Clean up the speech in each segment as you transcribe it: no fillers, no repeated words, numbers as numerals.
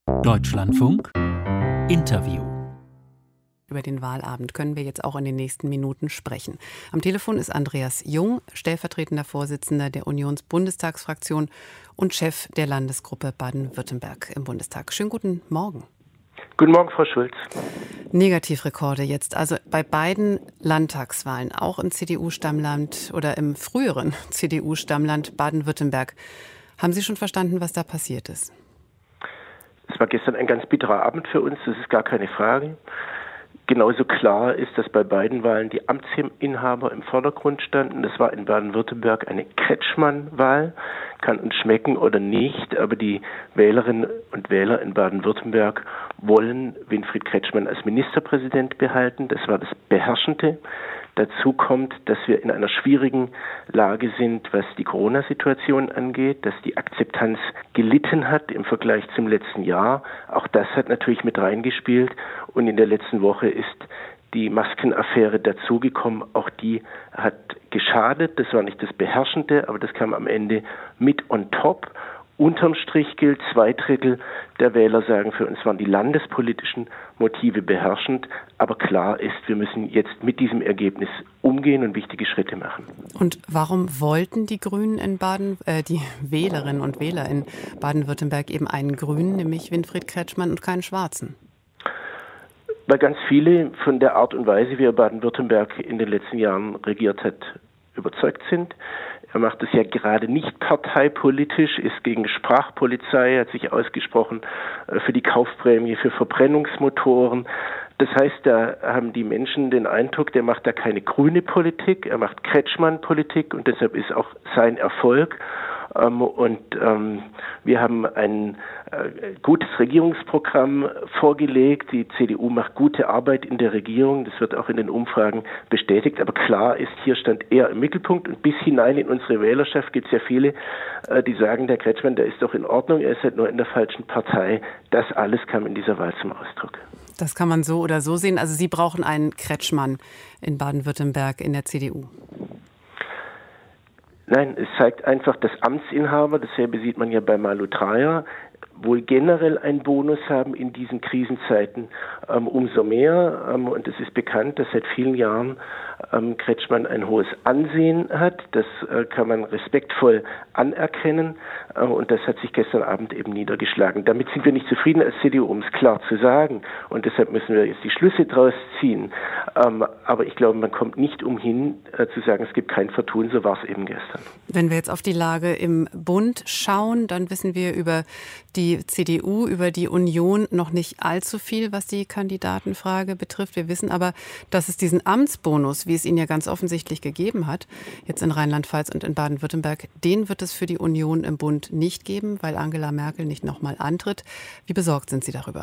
Deutschlandfunk Interview. Über den Wahlabend können wir jetzt auch in den nächsten Minuten sprechen. Am Telefon ist Andreas Jung, stellvertretender Vorsitzender der Unionsbundestagsfraktion und Chef der Landesgruppe Baden-Württemberg im Bundestag. Schönen guten Morgen. Guten Morgen, Frau Schulz. Negativrekorde jetzt, also bei beiden Landtagswahlen, auch im CDU-Stammland oder im früheren CDU-Stammland Baden-Württemberg. Haben Sie schon verstanden, was da passiert ist? Es war gestern ein ganz bitterer Abend für uns, das ist gar keine Frage. Genauso klar ist, dass bei beiden Wahlen die Amtsinhaber im Vordergrund standen. Das war in Baden-Württemberg eine Kretschmann-Wahl. Kann uns schmecken oder nicht, aber die Wählerinnen und Wähler in Baden-Württemberg wollen Winfried Kretschmann als Ministerpräsident behalten. Das war das Beherrschende. Dazu kommt, dass wir in einer schwierigen Lage sind, was die Corona-Situation angeht, dass die Akzeptanz gelitten hat im Vergleich zum letzten Jahr. Auch das hat natürlich mit reingespielt. Und in der letzten Woche ist die Maskenaffäre dazugekommen. Auch die hat geschadet. Das war nicht das Beherrschende, aber das kam am Ende mit on top. Unterm Strich gilt, 2/3 der Wähler sagen, für uns waren die landespolitischen Motive beherrschend. Aber klar ist, wir müssen jetzt mit diesem Ergebnis umgehen und wichtige Schritte machen. Und warum wollten die Grünen in die Wählerinnen und Wähler in Baden-Württemberg eben einen Grünen, nämlich Winfried Kretschmann und keinen Schwarzen? Weil ganz viele von der Art und Weise, wie er Baden-Württemberg in den letzten Jahren regiert hat, überzeugt sind. Er macht es ja gerade nicht parteipolitisch, ist gegen Sprachpolizei, hat sich ausgesprochen für die Kaufprämie für Verbrennungsmotoren. Das heißt, da haben die Menschen den Eindruck, der macht da keine grüne Politik, er macht Kretschmann-Politik und deshalb ist auch sein Erfolg. Wir haben ein gutes Regierungsprogramm vorgelegt. Die CDU macht gute Arbeit in der Regierung. Das wird auch in den Umfragen bestätigt. Aber klar ist, hier stand er im Mittelpunkt. Und bis hinein in unsere Wählerschaft gibt es ja viele, die sagen, der Kretschmann, der ist doch in Ordnung. Er ist halt nur in der falschen Partei. Das alles kam in dieser Wahl zum Ausdruck. Das kann man so oder so sehen. Also Sie brauchen einen Kretschmann in Baden-Württemberg in der CDU. Nein, es zeigt einfach, dass Amtsinhaber, dasselbe sieht man ja bei Malu Dreyer, wohl generell einen Bonus haben in diesen Krisenzeiten, umso mehr. Und es ist bekannt, dass seit vielen Jahren Kretschmann ein hohes Ansehen hat. Das kann man respektvoll anerkennen. Und das hat sich gestern Abend eben niedergeschlagen. Damit sind wir nicht zufrieden als CDU, um es klar zu sagen. Und deshalb müssen wir jetzt die Schlüsse draus ziehen. Aber ich glaube, man kommt nicht umhin zu sagen, es gibt kein Vertun. So war es eben gestern. Wenn wir jetzt auf die Lage im Bund schauen, dann wissen wir über die CDU, über die Union noch nicht allzu viel, was die Kandidatenfrage betrifft. Wir wissen aber, dass es diesen Amtsbonus, wie es ihn ja ganz offensichtlich gegeben hat, jetzt in Rheinland-Pfalz und in Baden-Württemberg, den wird es für die Union im Bund nicht geben, weil Angela Merkel nicht nochmal antritt. Wie besorgt sind Sie darüber?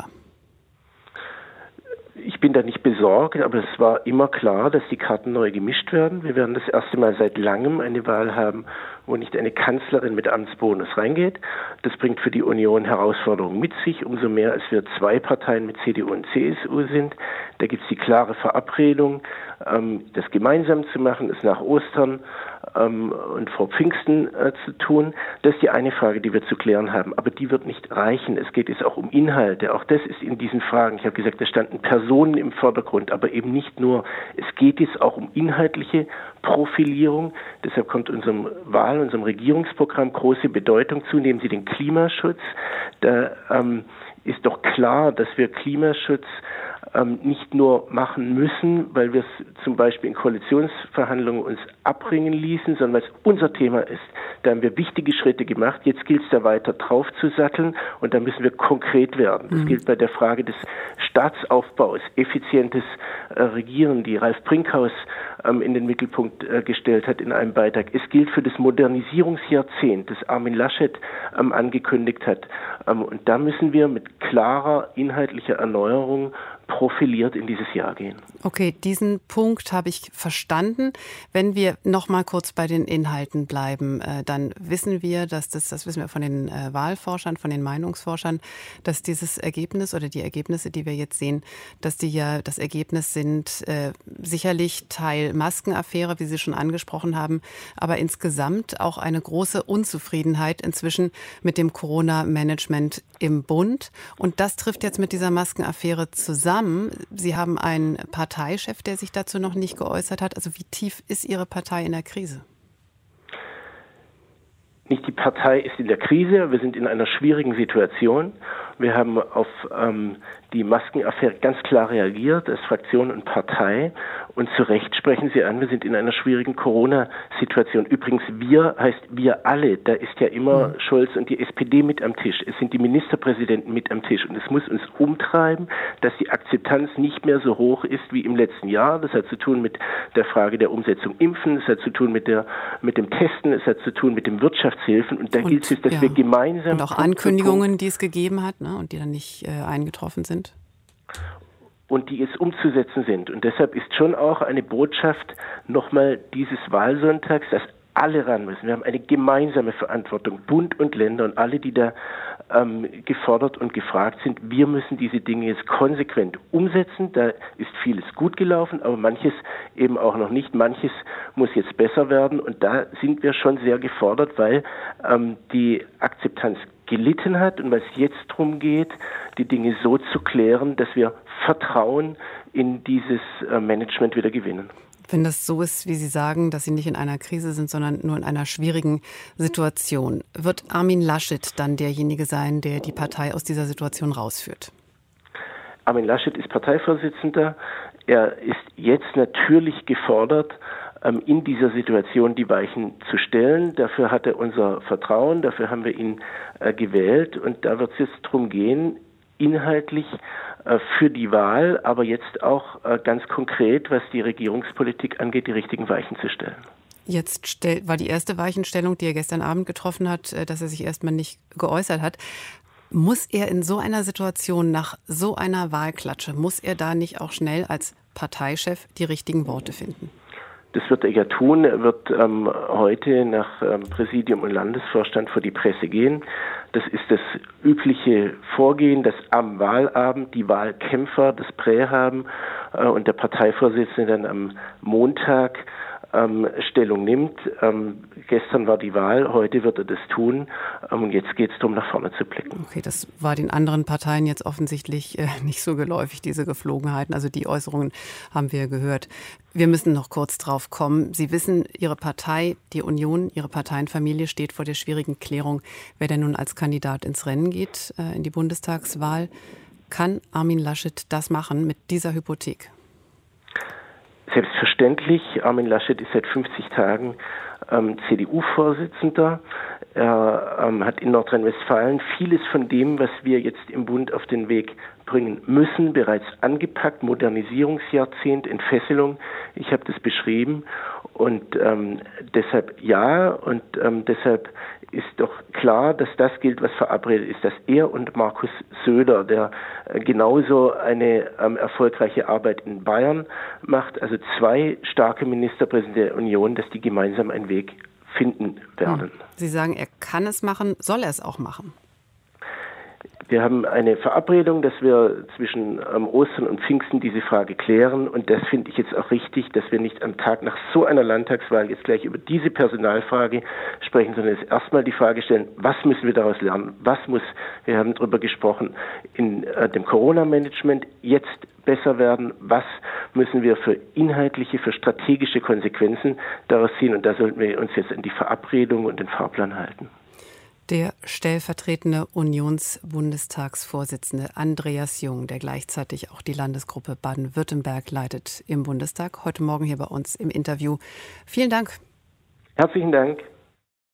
Ich bin da nicht besorgt, aber es war immer klar, dass die Karten neu gemischt werden. Wir werden das erste Mal seit langem eine Wahl haben, wo nicht eine Kanzlerin mit Amtsbonus reingeht. Das bringt für die Union Herausforderungen mit sich, umso mehr als wir zwei Parteien mit CDU und CSU sind. Da gibt es die klare Verabredung, das gemeinsam zu machen, es nach Ostern und vor Pfingsten zu tun. Das ist die eine Frage, die wir zu klären haben. Aber die wird nicht reichen. Es geht jetzt auch um Inhalte. Auch das ist in diesen Fragen. Ich habe gesagt, da standen Personen im Vordergrund, aber eben nicht nur. Es geht jetzt auch um inhaltliche Profilierung. Deshalb kommt unserem Regierungsprogramm große Bedeutung zu. Nehmen Sie den Klimaschutz. Da ist doch klar, dass wir Klimaschutz nicht nur machen müssen, weil wir es zum Beispiel in Koalitionsverhandlungen uns abbringen ließen, sondern weil es unser Thema ist. Da haben wir wichtige Schritte gemacht. Jetzt gilt es da weiter drauf zu satteln und da müssen wir konkret werden. Das gilt bei der Frage des Staatsaufbaus, effizientes Regieren, die Ralf Brinkhaus in den Mittelpunkt gestellt hat in einem Beitrag. Es gilt für das Modernisierungsjahrzehnt, das Armin Laschet angekündigt hat. Und da müssen wir mit klarer inhaltlicher Erneuerung profiliert in dieses Jahr gehen. Okay, diesen Punkt habe ich verstanden. Wenn wir noch mal kurz bei den Inhalten bleiben, dann wissen wir, das wissen wir von den Wahlforschern, von den Meinungsforschern, dass dieses Ergebnis oder die Ergebnisse, die wir jetzt sehen, dass die ja das Ergebnis sind, sicherlich Teil Maskenaffäre, wie Sie schon angesprochen haben, aber insgesamt auch eine große Unzufriedenheit inzwischen mit dem Corona-Management im Bund. Und das trifft jetzt mit dieser Maskenaffäre zusammen. Sie haben einen Parteichef, der sich dazu noch nicht geäußert hat. Also wie tief ist Ihre Partei in der Krise? Nicht die Partei ist in der Krise, wir sind in einer schwierigen Situation. Wir haben auf die Maskenaffäre ganz klar reagiert als Fraktion und Partei. Und zu Recht sprechen Sie an, wir sind in einer schwierigen Corona-Situation. Übrigens, wir heißt wir alle. Da ist ja immer Scholz und die SPD mit am Tisch. Es sind die Ministerpräsidenten mit am Tisch. Und es muss uns umtreiben, dass die Akzeptanz nicht mehr so hoch ist wie im letzten Jahr. Das hat zu tun mit der Frage der Umsetzung Impfen. Es hat zu tun mit dem Testen. Es hat zu tun mit dem Wirtschaftshilfen. Und da gilt es, dass wir gemeinsam... Und auch Ankündigungen, die es gegeben hat, ne, und die dann nicht eingetroffen sind. Und die jetzt umzusetzen sind. Und deshalb ist schon auch eine Botschaft nochmal dieses Wahlsonntags, dass alle ran müssen. Wir haben eine gemeinsame Verantwortung, Bund und Länder und alle, die da gefordert und gefragt sind. Wir müssen diese Dinge jetzt konsequent umsetzen. Da ist vieles gut gelaufen, aber manches eben auch noch nicht. Manches muss jetzt besser werden. Und da sind wir schon sehr gefordert, weil die Akzeptanz gelitten hat und weil es jetzt darum geht, die Dinge so zu klären, dass wir Vertrauen in dieses Management wieder gewinnen. Wenn das so ist, wie Sie sagen, dass Sie nicht in einer Krise sind, sondern nur in einer schwierigen Situation, wird Armin Laschet dann derjenige sein, der die Partei aus dieser Situation rausführt? Armin Laschet ist Parteivorsitzender. Er ist jetzt natürlich gefordert, in dieser Situation die Weichen zu stellen. Dafür hat er unser Vertrauen, dafür haben wir ihn gewählt. Und da wird es jetzt darum gehen, inhaltlich für die Wahl, aber jetzt auch ganz konkret, was die Regierungspolitik angeht, die richtigen Weichen zu stellen. Jetzt war die erste Weichenstellung, die er gestern Abend getroffen hat, dass er sich erstmal nicht geäußert hat. Muss er in so einer Situation, nach so einer Wahlklatsche, muss er da nicht auch schnell als Parteichef die richtigen Worte finden? Das wird er ja tun. Er wird heute nach Präsidium und Landesvorstand vor die Presse gehen. Das ist das übliche Vorgehen, dass am Wahlabend die Wahlkämpfer das Prä haben und der Parteivorsitzende dann am Montag Stellung nimmt. Gestern war die Wahl, heute wird er das tun. Und jetzt geht es darum, nach vorne zu blicken. Okay, das war den anderen Parteien jetzt offensichtlich nicht so geläufig, diese Geflogenheiten. Also die Äußerungen haben wir gehört. Wir müssen noch kurz drauf kommen. Sie wissen, Ihre Partei, die Union, Ihre Parteienfamilie steht vor der schwierigen Klärung, wer denn nun als Kandidat ins Rennen geht in die Bundestagswahl. Kann Armin Laschet das machen mit dieser Hypothek? Selbstverständlich. Armin Laschet ist seit 50 Tagen CDU-Vorsitzender. Er hat in Nordrhein-Westfalen vieles von dem, was wir jetzt im Bund auf den Weg bringen müssen, bereits angepackt. Modernisierungsjahrzehnt, Entfesselung. Ich habe das beschrieben. Und deshalb ja. Und deshalb ist doch klar, dass das gilt, was verabredet ist, dass er und Markus Söder, der genauso eine erfolgreiche Arbeit in Bayern macht, also zwei starke Ministerpräsidenten der Union, dass die gemeinsam einen Weg finden werden. Sie sagen, er kann es machen, soll er es auch machen? Wir haben eine Verabredung, dass wir zwischen Ostern und Pfingsten diese Frage klären. Und das finde ich jetzt auch richtig, dass wir nicht am Tag nach so einer Landtagswahl jetzt gleich über diese Personalfrage sprechen, sondern jetzt erstmal die Frage stellen, was müssen wir daraus lernen? Wir haben darüber gesprochen, in dem Corona-Management jetzt besser werden? Was müssen wir für inhaltliche, für strategische Konsequenzen daraus ziehen? Und da sollten wir uns jetzt an die Verabredung und den Fahrplan halten. Der stellvertretende Unionsbundestagsvorsitzende Andreas Jung, der gleichzeitig auch die Landesgruppe Baden-Württemberg leitet im Bundestag, heute Morgen hier bei uns im Interview. Vielen Dank. Herzlichen Dank.